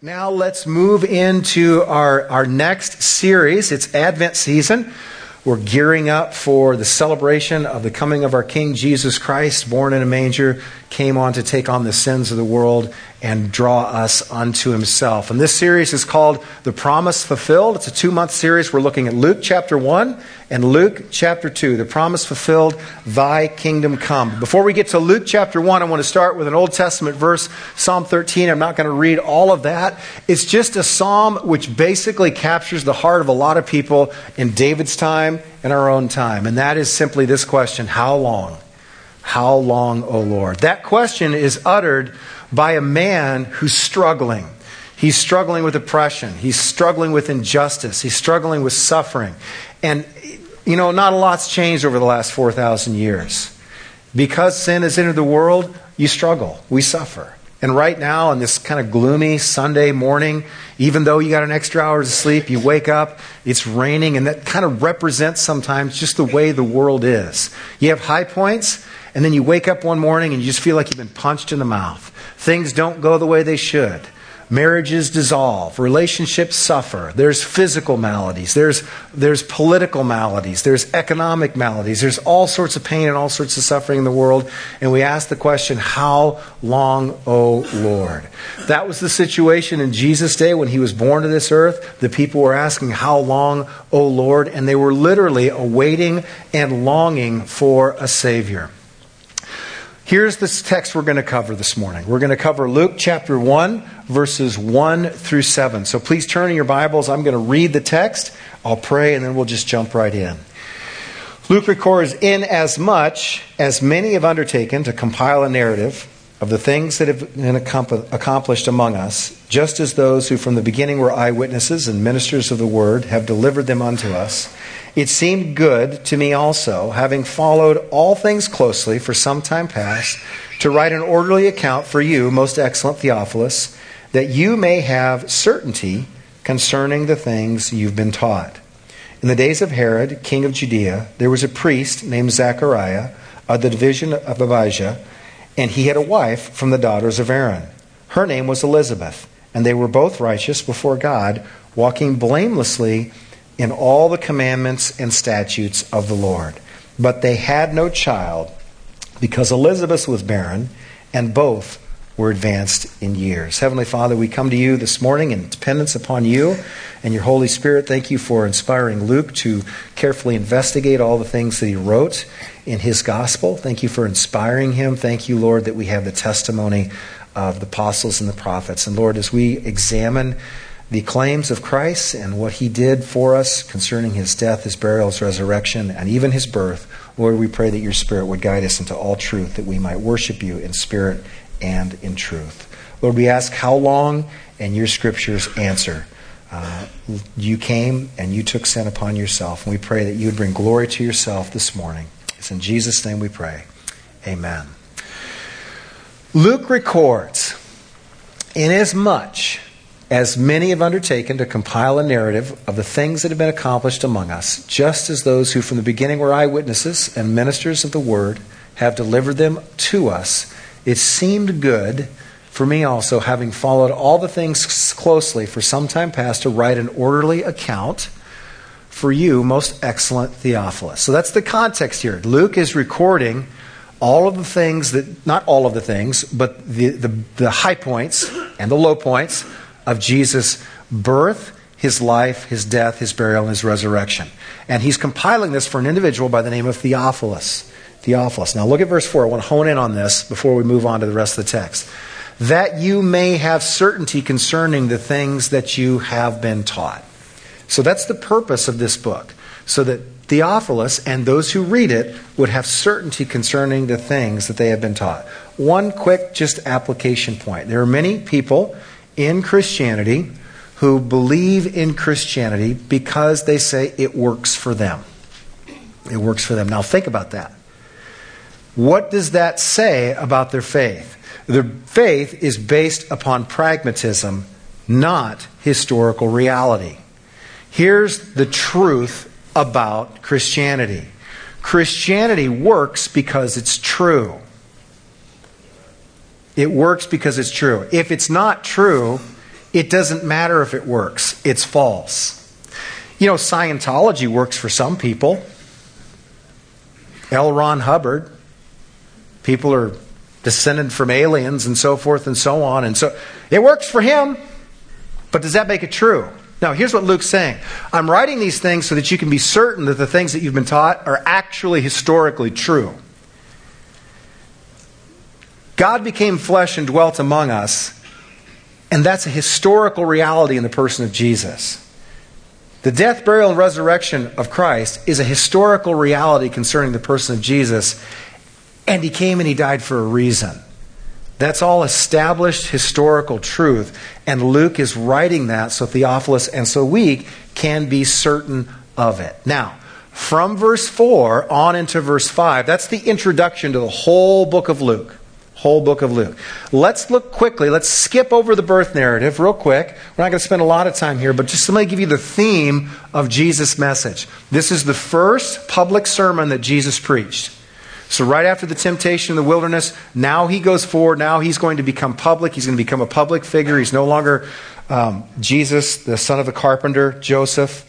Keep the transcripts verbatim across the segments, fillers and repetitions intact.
Now let's move into our, our next series. It's Advent season. We're gearing up for the celebration of the coming of our King Jesus Christ, born in a manger, came on to take on the sins of the world and draw us unto himself. And this series is called The Promise Fulfilled. It's a two-month series. We're looking at Luke chapter one and Luke chapter two. The Promise Fulfilled, Thy Kingdom Come. Before we get to Luke chapter one, I want to start with an Old Testament verse, Psalm thirteen. I'm not going to read all of that. It's just a psalm which basically captures the heart of a lot of people in David's time and our own time. And that is simply this question: how long? How long, O Lord? That question is uttered by a man who's struggling. He's struggling with oppression. He's struggling with injustice. He's struggling with suffering. And, you know, not a lot's changed over the last four thousand years. Because sin has entered the world, you struggle. We suffer. And right now, on this kind of gloomy Sunday morning, even though you got an extra hour of sleep, you wake up, it's raining, and that kind of represents sometimes just the way the world is. You have high points, and then you wake up one morning and you just feel like you've been punched in the mouth. Things don't go the way they should. Marriages dissolve. Relationships suffer. There's physical maladies. There's, there's political maladies. There's economic maladies. There's all sorts of pain and all sorts of suffering in the world. And we ask the question, how long, O Lord? That was the situation in Jesus' day when he was born to this earth. The people were asking, how long, O Lord? And they were literally awaiting and longing for a Savior. Here's this text we're going to cover this morning. We're going to cover Luke chapter one, verses one through seven. So please turn in your Bibles. I'm going to read the text. I'll pray, and then we'll just jump right in. Luke records, "Inasmuch as many have undertaken to compile a narrative of the things that have been accomplished among us, just as those who from the beginning were eyewitnesses and ministers of the word have delivered them unto us, it seemed good to me also, having followed all things closely for some time past, to write an orderly account for you, most excellent Theophilus, that you may have certainty concerning the things you've been taught. In the days of Herod, king of Judea, there was a priest named Zechariah of the division of Abijah, and he had a wife from the daughters of Aaron. Her name was Elizabeth, and they were both righteous before God, walking blamelessly in all the commandments and statutes of the Lord. But they had no child, because Elizabeth was barren, and both were advanced in years." Heavenly Father, we come to you this morning in dependence upon you and your Holy Spirit. Thank you for inspiring Luke to carefully investigate all the things that he wrote in his gospel. Thank you for inspiring him. Thank you, Lord, that we have the testimony of the apostles and the prophets. And Lord, as we examine the claims of Christ and what he did for us concerning his death, his burial, his resurrection, and even his birth, Lord, we pray that your Spirit would guide us into all truth, that we might worship you in spirit and in truth. Lord, we ask how long, and your scriptures answer. Uh, you came and you took sin upon yourself, and we pray that you would bring glory to yourself this morning. It's in Jesus' name we pray. Amen. Luke records, "Inasmuch as many have undertaken to compile a narrative of the things that have been accomplished among us, just as those who from the beginning were eyewitnesses and ministers of the word have delivered them to us, it seemed good for me also, having followed all the things closely for some time past, to write an orderly account for you, most excellent Theophilus." So that's the context here. Luke is recording all of the things that, not all of the things, but the, the, the high points and the low points of Jesus' birth, his life, his death, his burial, and his resurrection. And he's compiling this for an individual by the name of Theophilus. Theophilus. Now look at verse four. I want to hone in on this before we move on to the rest of the text. "That you may have certainty concerning the things that you have been taught." So that's the purpose of this book. So that Theophilus and those who read it would have certainty concerning the things that they have been taught. One quick just application point. There are many people in Christianity who believe in Christianity because they say it works for them. It works for them. Now think about that. What does that say about their faith? Their faith is based upon pragmatism, not historical reality. Here's the truth about Christianity. Christianity works because it's true. It works because it's true. If it's not true, It doesn't matter if it works. It's false. You know, Scientology works for some people. L. Ron Hubbard. People are descended from aliens and so forth and so on. And so it works for him. But does that make it true? Now, here's what Luke's saying. I'm writing these things so that you can be certain that the things that you've been taught are actually historically true. God became flesh and dwelt among us, and that's a historical reality in the person of Jesus. The death, burial, and resurrection of Christ is a historical reality concerning the person of Jesus, and he came and he died for a reason. That's all established historical truth, and Luke is writing that so Theophilus and so we can be certain of it. Now, from verse four on into verse five, that's the introduction to the whole book of Luke. Whole book of Luke. Let's look quickly. Let's skip over the birth narrative real quick. We're not going to spend a lot of time here, but just let me give you the theme of Jesus' message. This is the first public sermon that Jesus preached. So right after the temptation in the wilderness, now he goes forward. Now he's going to become public. He's going to become a public figure. He's no longer um, Jesus, the son of the carpenter, Joseph.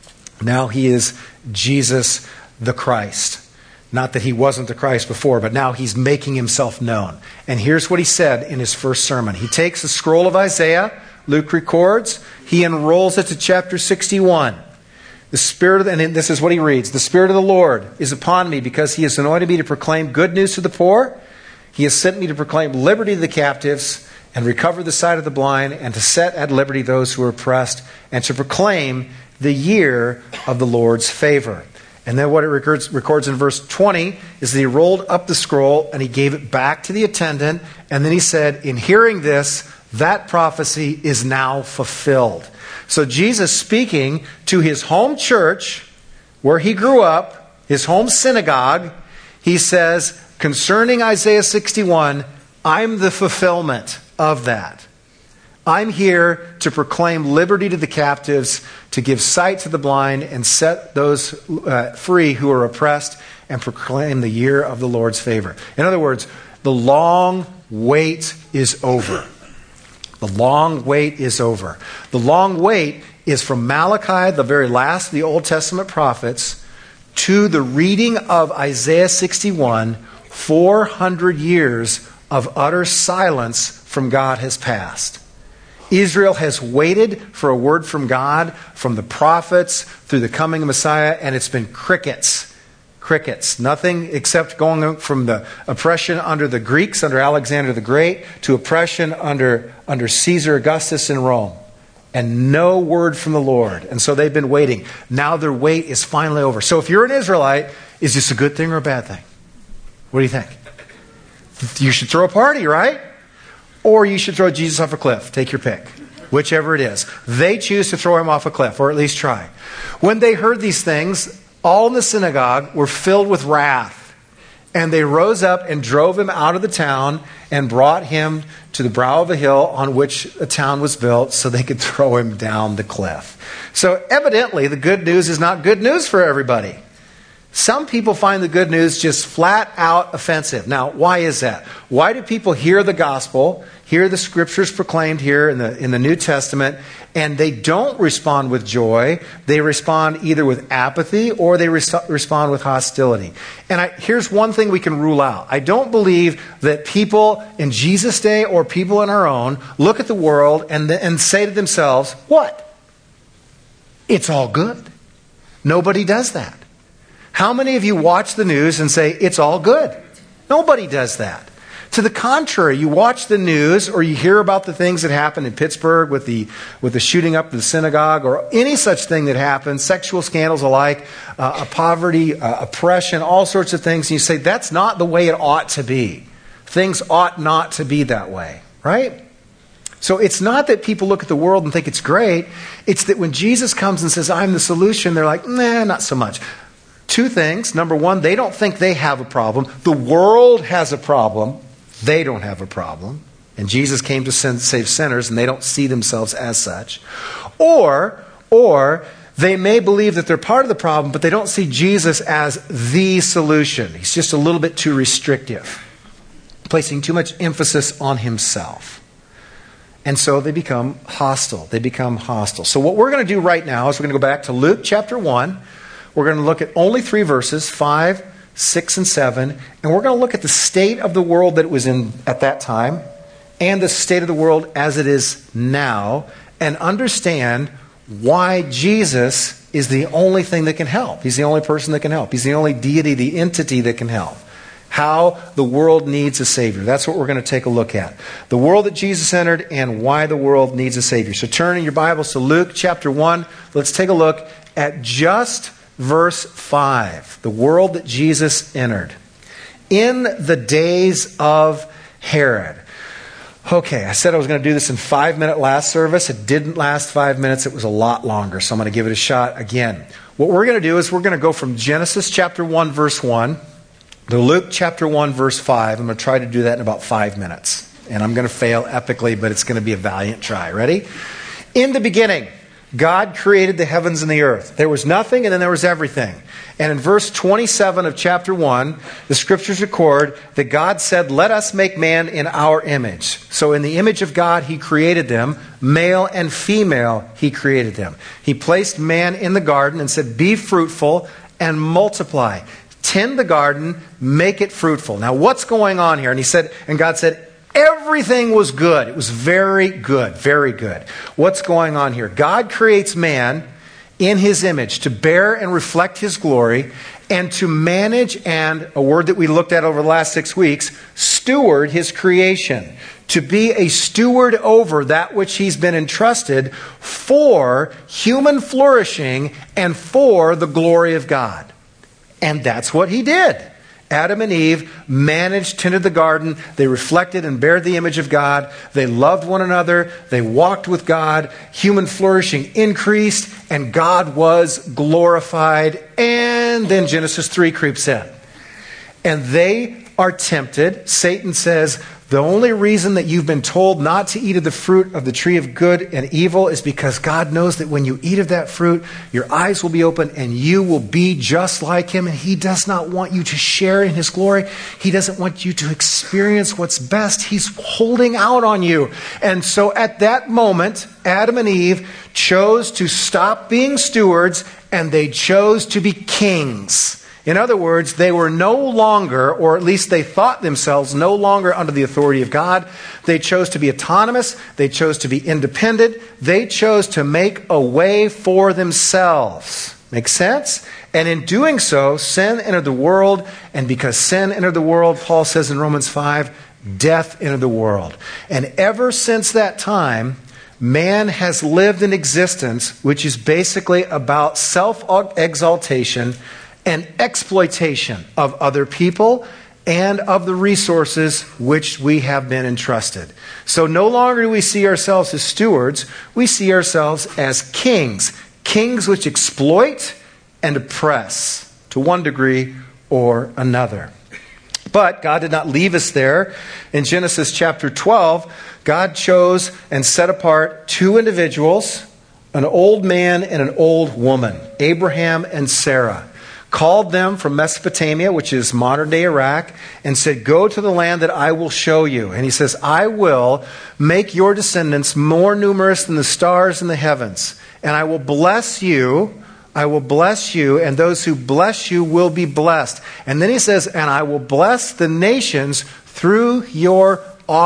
Now he is Jesus the Christ. Not that he wasn't the Christ before, but now he's making himself known. And here's what he said in his first sermon. He takes the scroll of Isaiah, Luke records, he enrolls it to chapter sixty-one. The Spirit of the, and this is what he reads. The Spirit of the Lord is upon me because he has anointed me to proclaim good news to the poor. He has sent me to proclaim liberty to the captives and recover the sight of the blind and to set at liberty those who are oppressed and to proclaim the year of the Lord's favor. And then what it records, records in verse twenty is that he rolled up the scroll and he gave it back to the attendant. And then he said, in hearing this, that prophecy is now fulfilled. So Jesus speaking to his home church, where he grew up, his home synagogue, he says, concerning Isaiah sixty-one, I'm the fulfillment of that. I'm here to proclaim liberty to the captives, to give sight to the blind, and set those uh, free who are oppressed, and proclaim the year of the Lord's favor. In other words, the long wait is over. The long wait is over. The long wait is from Malachi, the very last of the Old Testament prophets, to the reading of Isaiah sixty-one. four hundred years of utter silence from God has passed. Israel has waited for a word from God, from the prophets, through the coming of Messiah, and it's been crickets. Crickets. Nothing except going from the oppression under the Greeks, under Alexander the Great, to oppression under, under Caesar Augustus in Rome. And no word from the Lord. And so they've been waiting. Now their wait is finally over. So if you're an Israelite, is this a good thing or a bad thing? What do you think? You should throw a party, right? Or you should throw Jesus off a cliff. Take your pick. Whichever it is. They choose to throw him off a cliff, or at least try. When they heard these things, all in the synagogue were filled with wrath. And they rose up and drove him out of the town and brought him to the brow of a hill on which a town was built so they could throw him down the cliff. So evidently the good news is not good news for everybody. Some people find the good news just flat out offensive. Now, why is that? Why do people hear the gospel, hear the scriptures proclaimed here in the, in the New Testament, and they don't respond with joy? They respond either with apathy or they res- respond with hostility. And I, here's one thing we can rule out. I don't believe that people in Jesus' day or people in our own look at the world and, th- and say to themselves, what? It's all good. Nobody does that. How many of you watch the news and say, it's all good? Nobody does that. To the contrary, you watch the news or you hear about the things that happened in Pittsburgh with the with the shooting up of the synagogue or any such thing that happened, sexual scandals alike, uh, poverty, uh, oppression, all sorts of things. And you say, that's not the way it ought to be. Things ought not to be that way, right? So it's not that people look at the world and think it's great. It's that when Jesus comes and says, I'm the solution, they're like, nah, not so much. Two things. Number one, they don't think they have a problem. The world has a problem. They don't have a problem. And Jesus came to save sinners, and they don't see themselves as such. Or, or they may believe that they're part of the problem, but they don't see Jesus as the solution. He's just a little bit too restrictive, placing too much emphasis on himself. And so they become hostile. They become hostile. So what we're going to do right now is we're going to go back to Luke chapter one. We're going to look at only three verses, five, six, and seven. And we're going to look at the state of the world that it was in at that time and the state of the world as it is now, and understand why Jesus is the only thing that can help. He's the only person that can help. He's the only deity, the entity that can help. How the world needs a Savior. That's what we're going to take a look at. The world that Jesus entered and why the world needs a Savior. So turn in your Bibles to Luke chapter one. Let's take a look at just verse five. The world that Jesus entered. In the days of Herod. Okay, I said I was going to do this in five minute last service. It didn't last five minutes. It was a lot longer. So I'm going to give it a shot again. What we're going to do is we're going to go from Genesis chapter one verse one to Luke chapter one, verse five. I'm going to try to do that in about five minutes. And I'm going to fail epically, but it's going to be a valiant try. Ready? In the beginning, God created the heavens and the earth. There was nothing, and then there was everything. And in verse twenty-seven of chapter one, the scriptures record that God said, "Let us make man in our image." So in the image of God, He created them. Male and female, He created them. He placed man in the garden and said, "Be fruitful and multiply. Tend the garden, make it fruitful." Now, what's going on here? And he said, and God said, everything was good. It was very good, very good. What's going on here? God creates man in His image to bear and reflect His glory and to manage and, a word that we looked at over the last six weeks, steward His creation. To be a steward over that which He's been entrusted for human flourishing and for the glory of God. And that's what He did. Adam and Eve managed, tended the garden. They reflected and bared the image of God. They loved one another. They walked with God. Human flourishing increased, and God was glorified. And then Genesis three creeps in. And they are tempted. Satan says, the only reason that you've been told not to eat of the fruit of the tree of good and evil is because God knows that when you eat of that fruit, your eyes will be open and you will be just like Him. And He does not want you to share in His glory. He doesn't want you to experience what's best. He's holding out on you. And so at that moment, Adam and Eve chose to stop being stewards and they chose to be kings. In other words, they were no longer, or at least they thought themselves, no longer under the authority of God. They chose to be autonomous. They chose to be independent. They chose to make a way for themselves. Make sense? And in doing so, sin entered the world. And because sin entered the world, Paul says in Romans five, death entered the world. And ever since that time, man has lived an existence which is basically about self-exaltation and exploitation of other people and of the resources which we have been entrusted. So no longer do we see ourselves as stewards, we see ourselves as kings. Kings which exploit and oppress to one degree or another. But God did not leave us there. In Genesis chapter twelve, God chose and set apart two individuals, an old man and an old woman, Abraham and Sarah. Called them from Mesopotamia, which is modern-day Iraq, and said, go to the land that I will show you. And He says, I will make your descendants more numerous than the stars in the heavens. And I will bless you, I will bless you, and those who bless you will be blessed. And then He says, and I will bless the nations through your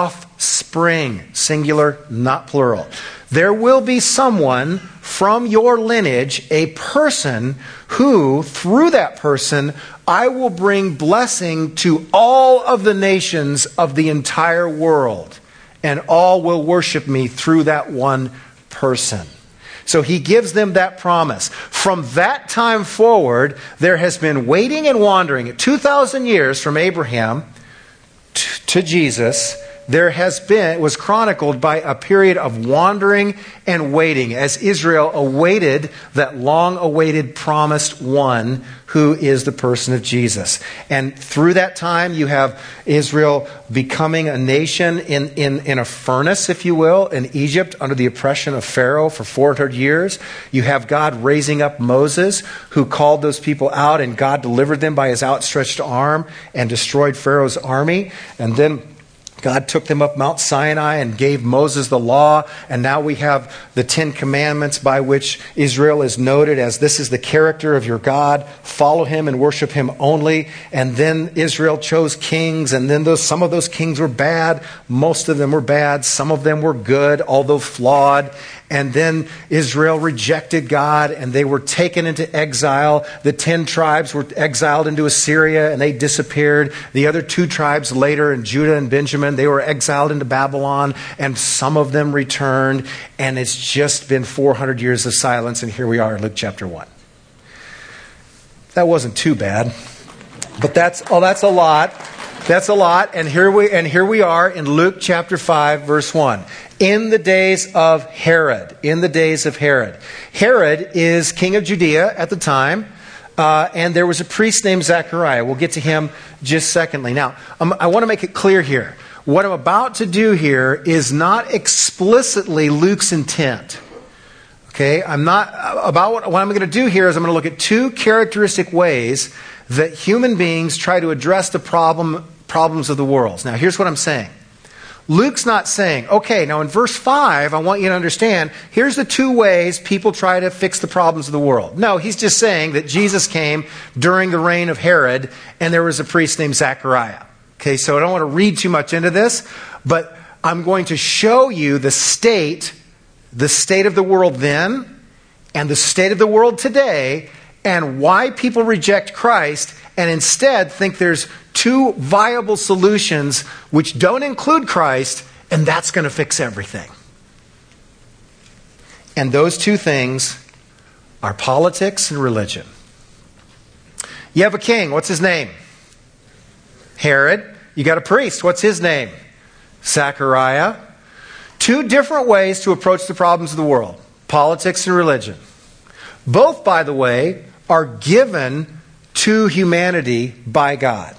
offspring. Singular, not plural. There will be someone from your lineage, a person who, through that person, I will bring blessing to all of the nations of the entire world. And all will worship me through that one person. So He gives them that promise. From that time forward, there has been waiting and wandering. two thousand years from Abraham to Jesus, there has been, it was chronicled by a period of wandering and waiting as Israel awaited that long-awaited promised one who is the person of Jesus. And through that time, you have Israel becoming a nation in, in, in a furnace, if you will, in Egypt under the oppression of Pharaoh for four hundred years. You have God raising up Moses, who called those people out, and God delivered them by His outstretched arm and destroyed Pharaoh's army. And then God took them up Mount Sinai and gave Moses the law, and now we have the Ten Commandments by which Israel is noted as this is the character of your God. Follow him and worship him only. And then Israel chose kings, and then those some of those kings were bad. Most of them were bad. Some of them were good, although flawed. And then Israel rejected God, and they were taken into exile. The ten tribes were exiled into Assyria, and they disappeared. The other two tribes later, in Judah and Benjamin, they were exiled into Babylon, and some of them returned. And it's just been four hundred years of silence, and here we are in Luke chapter one. That wasn't too bad, but that's oh, that's a lot. That's a lot. And here we and here we are in Luke chapter five, verse one. In the days of Herod. In the days of Herod. Herod is king of Judea at the time. Uh, and there was a priest named Zechariah. We'll get to him just secondly. Now, um, I want to make it clear here. What I'm about to do here is not explicitly Luke's intent. Okay? I'm not, about what, what I'm going to do here is I'm going to look at two characteristic ways that human beings try to address the problem, problems of the world. Now, here's what I'm saying. Luke's not saying, okay, now in verse five, I want you to understand, here's the two ways people try to fix the problems of the world. No, he's just saying that Jesus came during the reign of Herod, and there was a priest named Zechariah. Okay, so I don't want to read too much into this, but I'm going to show you the state, the state of the world then, and the state of the world today, and why people reject Christ and instead think there's two viable solutions which don't include Christ, and that's going to fix everything. And those two things are politics and religion. You have a king. What's his name? Herod. You got a priest. What's his name? Zechariah. Two different ways to approach the problems of the world. Politics and religion. Both, by the way, are given to humanity by God.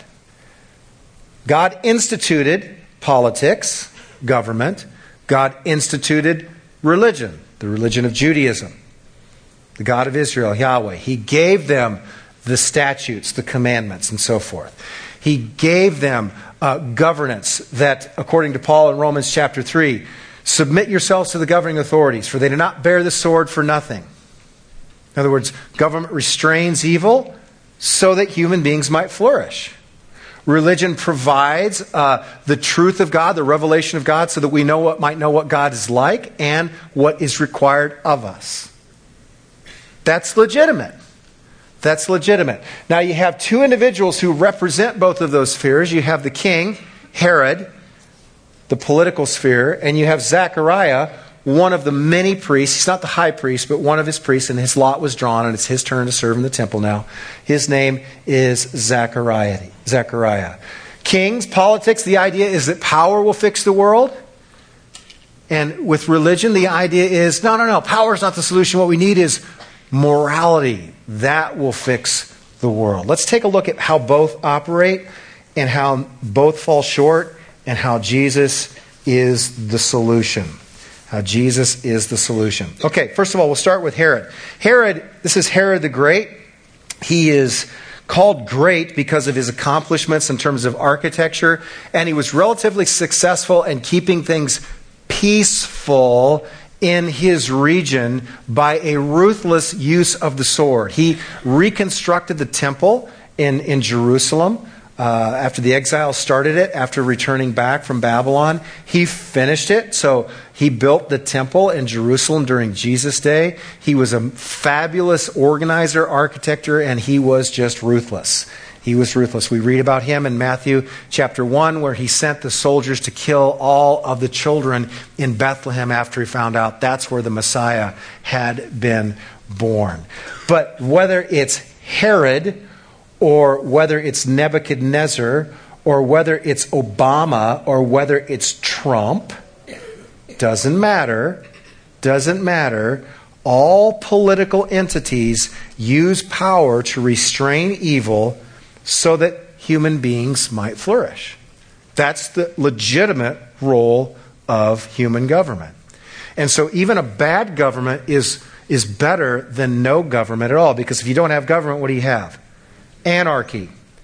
God instituted politics, government. God instituted religion, the religion of Judaism, the God of Israel, Yahweh. He gave them the statutes, the commandments, and so forth. He gave them uh, governance that, according to Paul in Romans chapter three, submit yourselves to the governing authorities, for they do not bear the sword for nothing. In other words, government restrains evil so that human beings might flourish. Religion provides uh, the truth of God, the revelation of God, so that we know what might know what God is like and what is required of us. That's legitimate. That's legitimate. Now you have two individuals who represent both of those spheres. You have the king, Herod, the political sphere, and you have Zechariah, one of the many priests. He's not the high priest, but one of his priests, and his lot was drawn, and it's his turn to serve in the temple now. His name is Zechariah. Zechariah. Kings, politics, the idea is that power will fix the world. And with religion, the idea is, no, no, no, power is not the solution. What we need is morality. That will fix the world. Let's take a look at how both operate and how both fall short and how Jesus is the solution. How Jesus is the solution. Okay, first of all, we'll start with Herod. Herod, this is Herod the Great. He is called great because of his accomplishments in terms of architecture, and he was relatively successful in keeping things peaceful in his region by a ruthless use of the sword. He reconstructed the temple in, in Jerusalem. Uh, after the exile started it, after returning back from Babylon, he finished it. So he built the temple in Jerusalem during Jesus' day. He was a fabulous organizer, architector, and he was just ruthless. He was ruthless. We read about him in Matthew chapter one, where he sent the soldiers to kill all of the children in Bethlehem after he found out that's where the Messiah had been born. But whether it's Herod, or whether it's Nebuchadnezzar, or whether it's Obama, or whether it's Trump, doesn't matter, doesn't matter. All political entities use power to restrain evil so that human beings might flourish. That's the legitimate role of human government. And so even a bad government is, is better than no government at all, because if you don't have government, what do you have? Anarchy.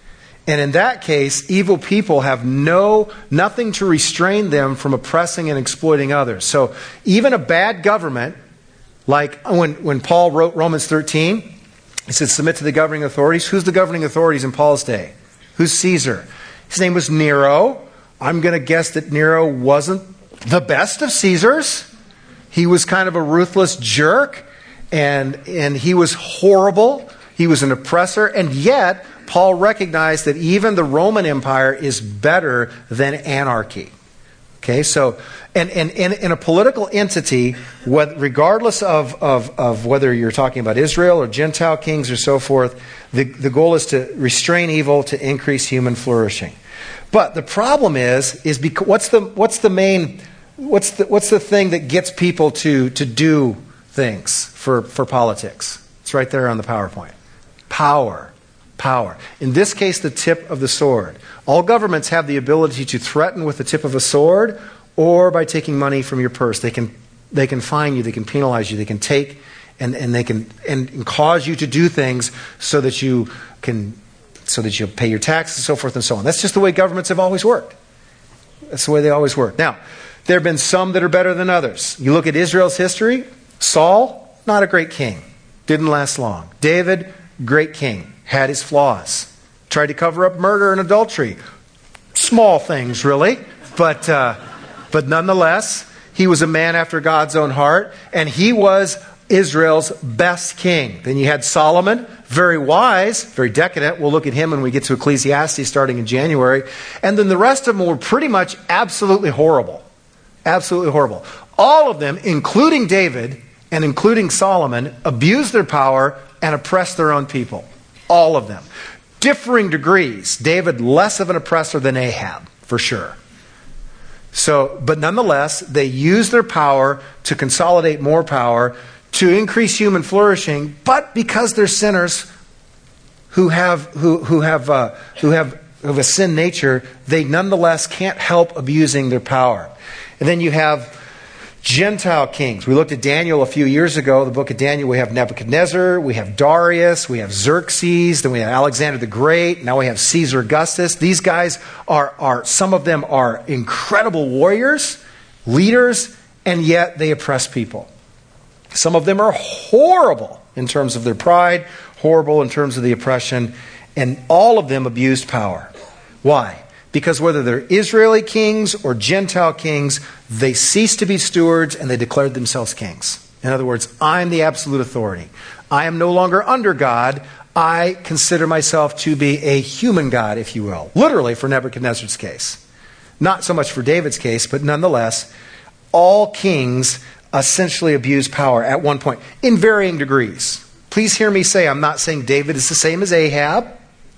And in that case, evil people have no nothing to restrain them from oppressing and exploiting others. So even a bad government, like when, when Paul wrote Romans thirteen, he said, submit to the governing authorities. Who's the governing authorities in Paul's day? Who's Caesar? His name was Nero. I'm going to guess that Nero wasn't the best of Caesars. He was kind of a ruthless jerk, and, and he was horrible. He was an oppressor, and yet Paul recognized that even the Roman Empire is better than anarchy. Okay, so, and, and, and in a political entity, what, regardless of, of, of whether you're talking about Israel or Gentile kings or so forth, the, the goal is to restrain evil, to increase human flourishing. But the problem is, is because, what's the, what's the main, what's the, what's the thing that gets people to, to do things for, for politics? It's right there on the PowerPoint. Power. Power. In this case, the tip of the sword. All governments have the ability to threaten with the tip of a sword or by taking money from your purse. They can they can fine you, they can penalize you, they can take and, and they can and, and cause you to do things so that you can so that you'll pay your taxes and so forth and so on. That's just the way governments have always worked. That's the way they always work. Now, there have been some that are better than others. You look at Israel's history, Saul, not a great king. Didn't last long. David, great king. Had his flaws. Tried to cover up murder and adultery. Small things, really. But, uh, but nonetheless, he was a man after God's own heart. And he was Israel's best king. Then you had Solomon, very wise, very decadent. We'll look at him when we get to Ecclesiastes starting in January. And then the rest of them were pretty much absolutely horrible. Absolutely horrible. All of them, including David and including Solomon, abused their power and oppressed their own people. All of them. Differing degrees. David less of an oppressor than Ahab, for sure. So, but nonetheless, they use their power to consolidate more power, to increase human flourishing, but because they're sinners who have who who have uh, who have of a sin nature, they nonetheless can't help abusing their power. And then you have Gentile kings. We looked at Daniel a few years ago, the book of Daniel. We have Nebuchadnezzar, we have Darius, we have Xerxes, then we have Alexander the Great, now we have Caesar Augustus. These guys are, are some of them are incredible warriors, leaders, and yet they oppress people. Some of them are horrible in terms of their pride, horrible in terms of the oppression, and all of them abused power. Why? Because whether they're Israeli kings or Gentile kings, they ceased to be stewards and they declared themselves kings. In other words, I'm the absolute authority. I am no longer under God. I consider myself to be a human God, if you will. Literally for Nebuchadnezzar's case. Not so much for David's case, but nonetheless, all kings essentially abuse power at one point in varying degrees. Please hear me say, I'm not saying David is the same as Ahab.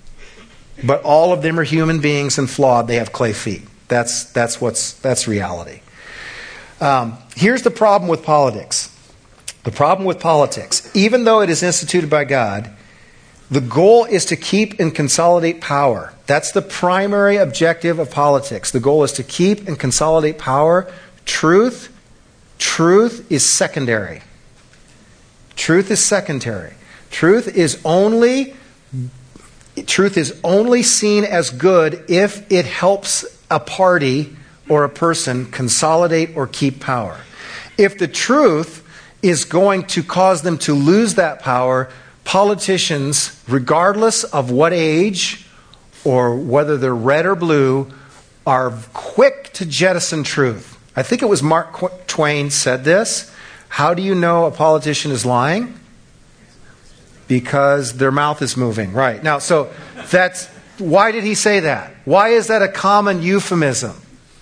But all of them are human beings and flawed. They have clay feet. That's that's what's that's reality. Um, here's the problem with politics. The problem with politics, even though it is instituted by God, the goal is to keep and consolidate power. That's the primary objective of politics. The goal is to keep and consolidate power. Truth, truth is secondary. Truth is secondary. Truth is only Truth is only seen as good if it helps a party or a person consolidate or keep power. If the truth is going to cause them to lose that power, politicians, regardless of what age or whether they're red or blue, are quick to jettison truth. I think it was Mark Twain said this. How do you know a politician is lying? Because their mouth is moving. Right. Now, so that's, why did he say that? Why is that a common euphemism?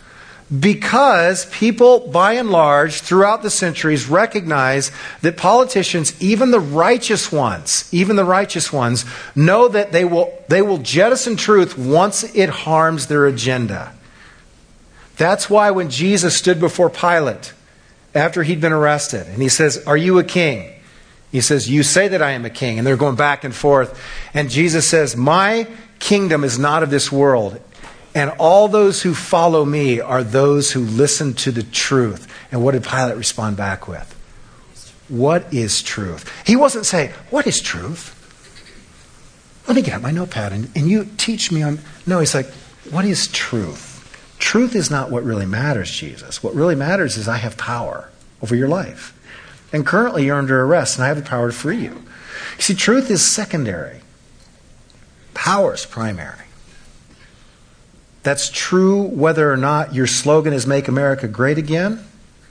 Because people, by and large, throughout the centuries, recognize that politicians, even the righteous ones, even the righteous ones, know that they will, they will jettison truth once it harms their agenda. That's why when Jesus stood before Pilate, after he'd been arrested, and he says, "Are you a king?" He says, "You say that I am a king." And they're going back and forth. And Jesus says, "My kingdom is not of this world. And all those who follow me are those who listen to the truth." And what did Pilate respond back with? What is truth? He wasn't saying, "What is truth? let me get out my notepad and, and you teach me on... No, he's like, what is truth? Truth is not what really matters, Jesus. What really matters is I have power over your life. And currently you're under arrest and I have the power to free you. You see, truth is secondary. Power is primary. That's true whether or not your slogan is Make America Great Again.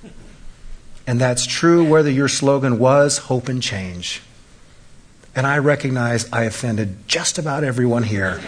And that's true whether your slogan was Hope and Change. And I recognize I offended just about everyone here.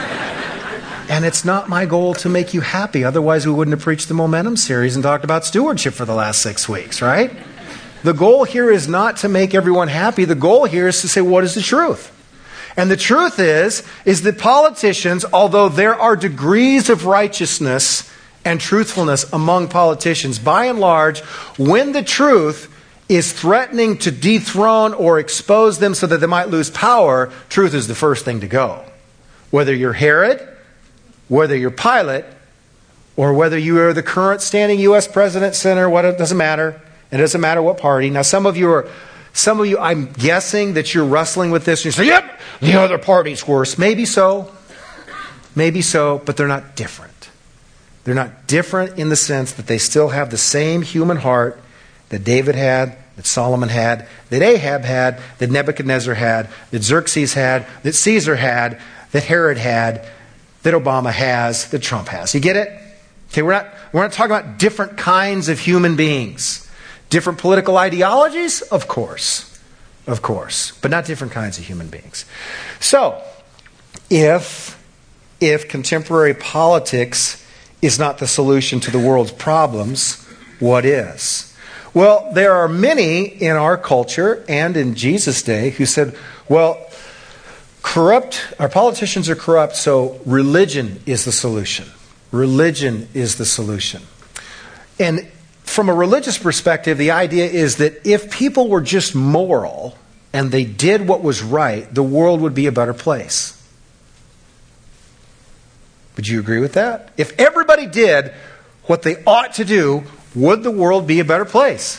And it's not my goal to make you happy. Otherwise, we wouldn't have preached the Momentum series and talked about stewardship for the last six weeks, right? The goal here is not to make everyone happy. The goal here is to say, what is the truth? And the truth is, is that politicians, although there are degrees of righteousness and truthfulness among politicians, by and large, when the truth is threatening to dethrone or expose them so that they might lose power, truth is the first thing to go. Whether you're Herod, whether you're Pilate, or whether you are the current standing U S president, senator, what, it doesn't matter. It doesn't matter what party. Now, some of you are, some of you, I'm guessing that you're wrestling with this. And you say, yep, the other party's worse. Maybe so. Maybe so, but they're not different. They're not different in the sense that they still have the same human heart that David had, that Solomon had, that Ahab had, that Nebuchadnezzar had, that Xerxes had, that Caesar had, that Herod had, that Obama has, that Trump has. You get it? Okay, we're not, we're not talking about different kinds of human beings. Different political ideologies? Of course. Of course. But not different kinds of human beings. So, if, if contemporary politics is not the solution to the world's problems, what is? Well, there are many in our culture and in Jesus' day who said, well, corrupt, our politicians are corrupt, so religion is the solution. Religion is the solution. And from a religious perspective, the idea is that if people were just moral and they did what was right, the world would be a better place. Would you agree with that? If everybody did what they ought to do, would the world be a better place?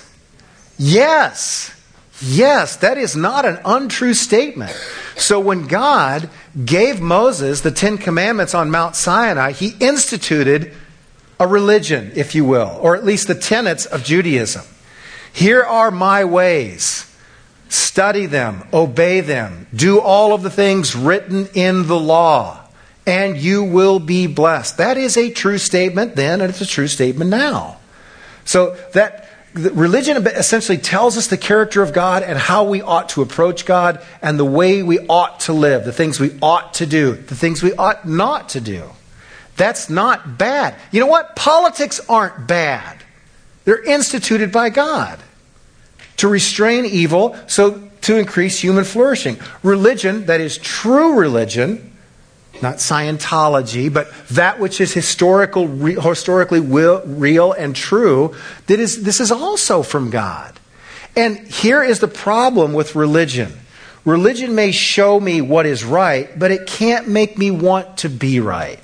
Yes. Yes, that is not an untrue statement. So when God gave Moses the Ten Commandments on Mount Sinai, he instituted a religion, if you will, or at least the tenets of Judaism. Here are my ways. Study them, obey them, do all of the things written in the law, and you will be blessed. That is a true statement then, and it's a true statement now. So that religion essentially tells us the character of God and how we ought to approach God and the way we ought to live, the things we ought to do, the things we ought not to do. That's not bad. You know what? Politics aren't bad. They're instituted by God to restrain evil, so to increase human flourishing. Religion, that is true religion, not Scientology, but that which is historical, re, historically will, real and true, that is, this is also from God. And here is the problem with religion. Religion may show me what is right, but it can't make me want to be right.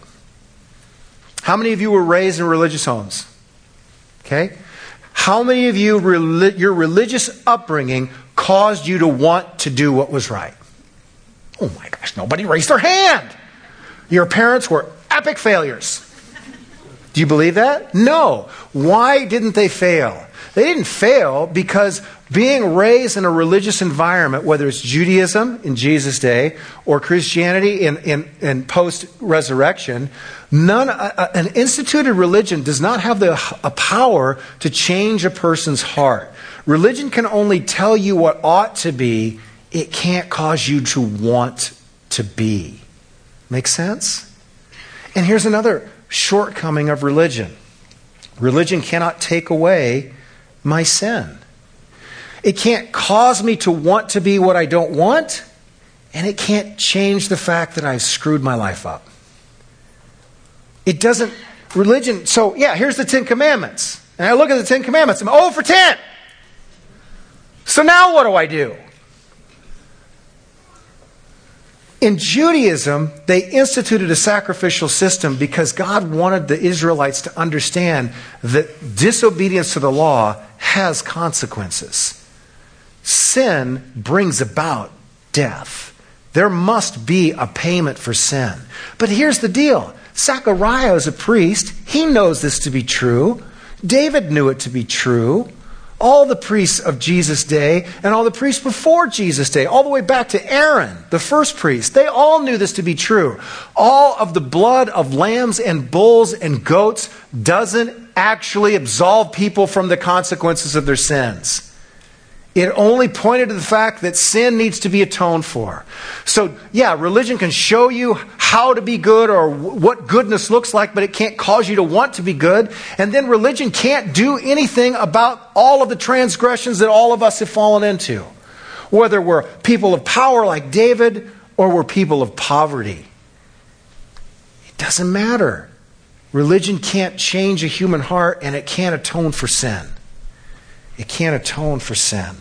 How many of you were raised in religious homes? Okay. How many of you, your religious upbringing caused you to want to do what was right? Oh my gosh, nobody raised their hand. Your parents were epic failures. Do you believe that? No. Why didn't they fail? They didn't fail because being raised in a religious environment, whether it's Judaism in Jesus' day or Christianity in, in, in post-resurrection, none, uh, an instituted religion does not have the a power to change a person's heart. Religion can only tell you what ought to be. It can't cause you to want to be. Make sense? And here's another shortcoming of religion. Religion cannot take away my sin. It can't cause me to want to be what I don't want, and it can't change the fact that I've screwed my life up. It doesn't, religion, so yeah, here's the Ten Commandments. And I look at the Ten Commandments, I'm oh for ten. So now what do I do? In Judaism, they instituted a sacrificial system because God wanted the Israelites to understand that disobedience to the law has consequences. Sin brings about death. There must be a payment for sin. But here's the deal. Zechariah is a priest. He knows this to be true. David knew it to be true. All the priests of Jesus' day and all the priests before Jesus' day, all the way back to Aaron, the first priest, they all knew this to be true. All of the blood of lambs and bulls and goats doesn't actually absolve people from the consequences of their sins. It only pointed to the fact that sin needs to be atoned for. So, yeah, religion can show you how to be good or what goodness looks like, but it can't cause you to want to be good. And then religion can't do anything about all of the transgressions that all of us have fallen into. Whether we're people of power like David or we're people of poverty. It doesn't matter. Religion can't change a human heart, and it can't atone for sin. It can't atone for sin.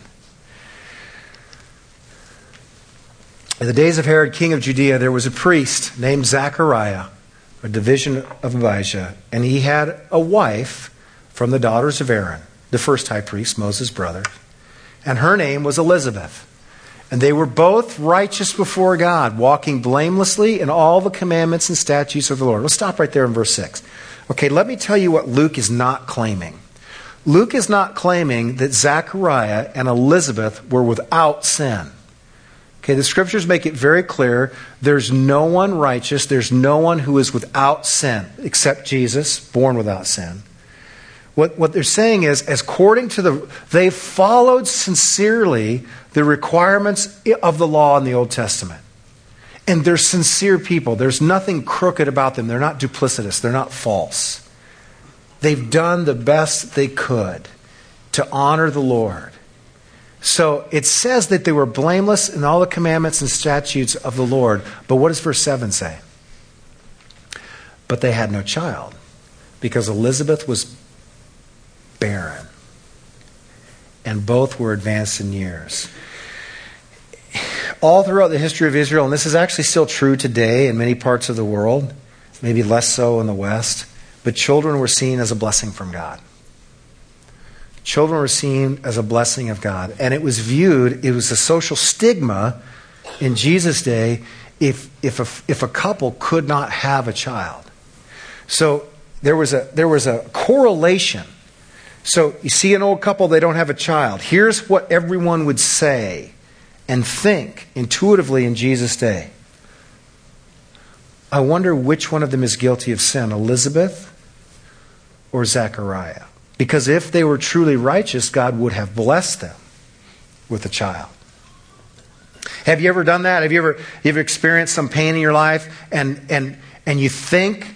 In the days of Herod, king of Judea, there was a priest named Zechariah, a division of Abijah, and he had a wife from the daughters of Aaron, the first high priest, Moses' brother, and her name was Elizabeth. And they were both righteous before God, walking blamelessly in all the commandments and statutes of the Lord. We'll stop right there in verse six. Okay, let me tell you what Luke is not claiming. Luke is not claiming that Zechariah and Elizabeth were without sin. Okay, the scriptures make it very clear there's no one righteous, there's no one who is without sin, except Jesus, born without sin. What, what they're saying is, as according to the, they followed sincerely the requirements of the law in the Old Testament. And they're sincere people. There's nothing crooked about them. They're not duplicitous. They're not false. They've done the best they could to honor the Lord. So it says that they were blameless in all the commandments and statutes of the Lord. But what does verse seven say? But they had no child, because Elizabeth was barren, and both were advanced in years. All throughout the history of Israel, and this is actually still true today in many parts of the world, maybe less so in the West, but children were seen as a blessing from God. Children were seen as a blessing of God. And it was viewed, it was a social stigma in Jesus' day if, if, a, if a couple could not have a child. So there was a, there was a correlation. So you see an old couple, they don't have a child. Here's what everyone would say and think intuitively in Jesus' day. I wonder which one of them is guilty of sin, Elizabeth or Zechariah. Because if they were truly righteous, God would have blessed them with a child. Have you ever done that? Have you ever, you ever experienced some pain in your life and, and, and you think,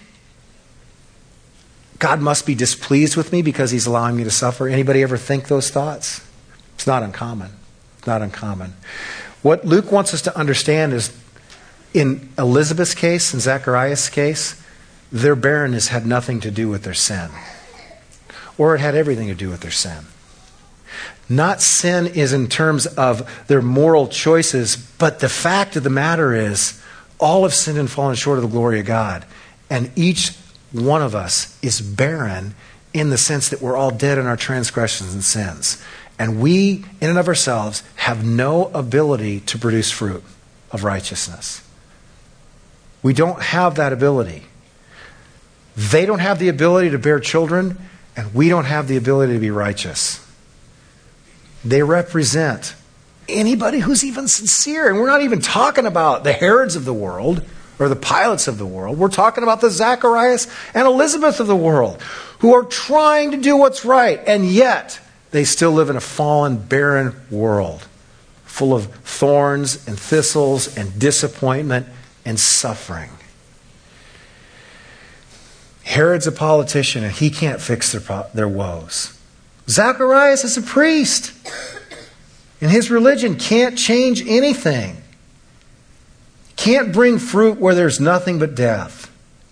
God must be displeased with me because he's allowing me to suffer? Anybody ever think those thoughts? It's not uncommon. It's not uncommon. What Luke wants us to understand is, in Elizabeth's case and Zechariah's case, their barrenness had nothing to do with their sin. Or it had everything to do with their sin. Not sin is in terms of their moral choices, but the fact of the matter is, all have sinned and fallen short of the glory of God. And each one of us is barren in the sense that we're all dead in our transgressions and sins. And we, in and of ourselves, have no ability to produce fruit of righteousness. We don't have that ability. They don't have the ability to bear children, and we don't have the ability to be righteous. They represent anybody who's even sincere. And we're not even talking about the Herods of the world or the Pilates of the world. We're talking about the Zacharias and Elizabeth of the world who are trying to do what's right. And yet, they still live in a fallen, barren world full of thorns and thistles and disappointment and suffering. Herod's a politician, and he can't fix their, their woes. Zacharias is a priest, and his religion can't change anything. Can't bring fruit where there's nothing but death.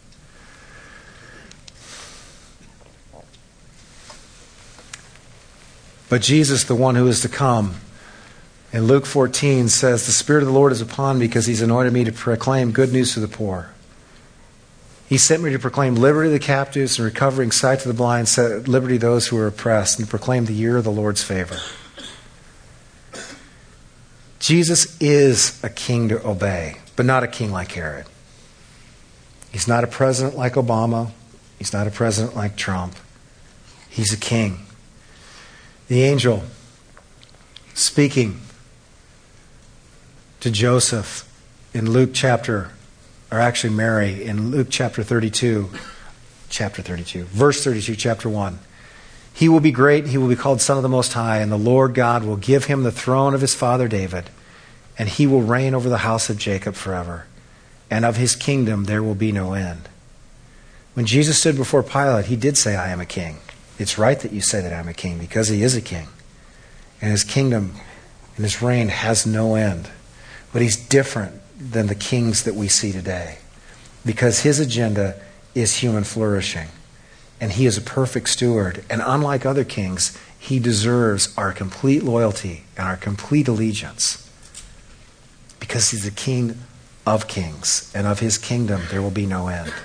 But Jesus, the one who is to come, in Luke fourteen says, the Spirit of the Lord is upon me because he's anointed me to proclaim good news to the poor. He sent me to proclaim liberty to the captives and recovering sight to the blind, set liberty to those who are oppressed, and to proclaim the year of the Lord's favor. Jesus is a king to obey, but not a king like Herod. He's not a president like Obama. He's not a president like Trump. He's a king. The angel speaking to Joseph in Luke chapter, or actually Mary, in Luke chapter thirty-two, chapter thirty-two, verse thirty-two, chapter one. He will be great, he will be called Son of the Most High, and the Lord God will give him the throne of his father David, and he will reign over the house of Jacob forever, and of his kingdom there will be no end. When Jesus stood before Pilate, he did say, I am a king. It's right that you say that I'm a king, because he is a king. And his kingdom and his reign has no end. But he's different than the kings that we see today, because his agenda is human flourishing. And he is a perfect steward. And unlike other kings, he deserves our complete loyalty and our complete allegiance, because he's the king of kings, and of his kingdom there will be no end.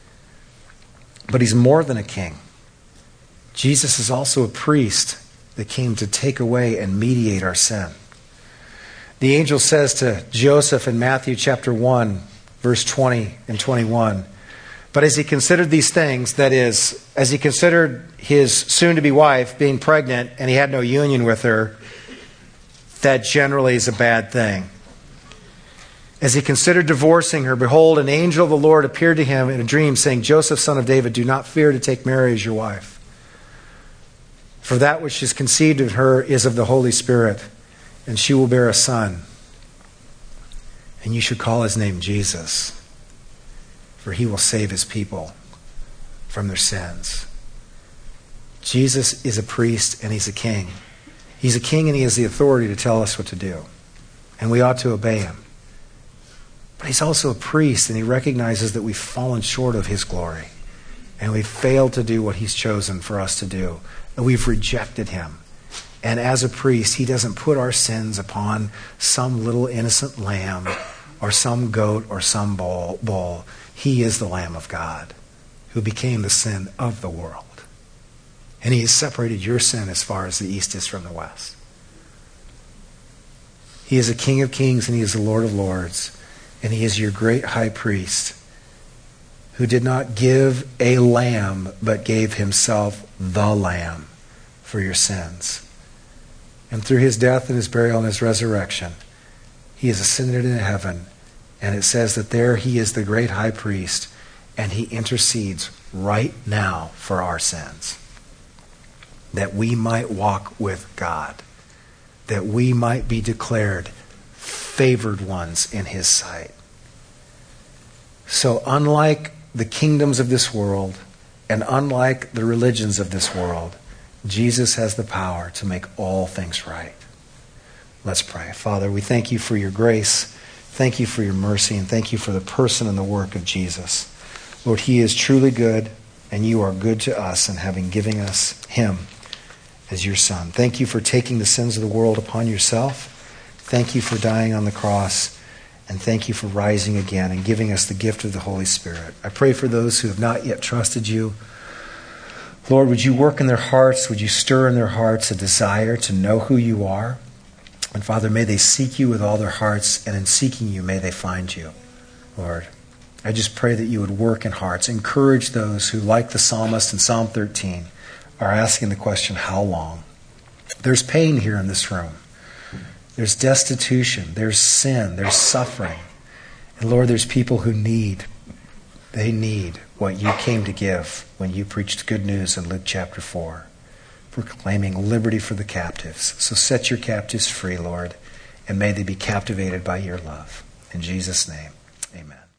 But he's more than a king. Jesus is also a priest that came to take away and mediate our sin. The angel says to Joseph in Matthew chapter one, verse twenty and twenty-one, but as he considered these things, that is, as he considered his soon-to-be wife being pregnant and he had no union with her, that generally is a bad thing. As he considered divorcing her, behold, an angel of the Lord appeared to him in a dream, saying, Joseph, son of David, do not fear to take Mary as your wife. For that which is conceived in her is of the Holy Spirit, and she will bear a son. And you should call his name Jesus, for he will save his people from their sins. Jesus is a priest and he's a king. He's a king and he has the authority to tell us what to do. And we ought to obey him. But he's also a priest, and he recognizes that we've fallen short of his glory. And we've failed to do what he's chosen for us to do. And we've rejected him. And as a priest, he doesn't put our sins upon some little innocent lamb or some goat or some bull. bull. He is the Lamb of God who became the sin of the world. And he has separated your sin as far as the east is from the west. He is a King of kings and he is the Lord of lords. And he is your great high priest who did not give a lamb but gave himself the lamb for your sins. And through his death and his burial and his resurrection, he has ascended into heaven. And it says that there he is the great high priest, and he intercedes right now for our sins, that we might walk with God, that we might be declared favored ones in his sight. So unlike the kingdoms of this world, and unlike the religions of this world, Jesus has the power to make all things right. Let's pray. Father, we thank you for your grace. Thank you for your mercy, and thank you for the person and the work of Jesus. Lord, he is truly good, and you are good to us in having given us him as your son. Thank you for taking the sins of the world upon yourself. Thank you for dying on the cross, and thank you for rising again and giving us the gift of the Holy Spirit. I pray for those who have not yet trusted you. Lord, would you work in their hearts? Would you stir in their hearts a desire to know who you are? And Father, may they seek you with all their hearts, and in seeking you, may they find you. Lord, I just pray that you would work in hearts. Encourage those who, like the psalmist in Psalm thirteen, are asking the question, how long? There's pain here in this room. There's destitution. There's sin. There's suffering. And Lord, there's people who need, they need what you came to give when you preached good news in Luke chapter four. Proclaiming liberty for the captives. So set your captives free, Lord, and may they be captivated by your love. In Jesus' name, amen.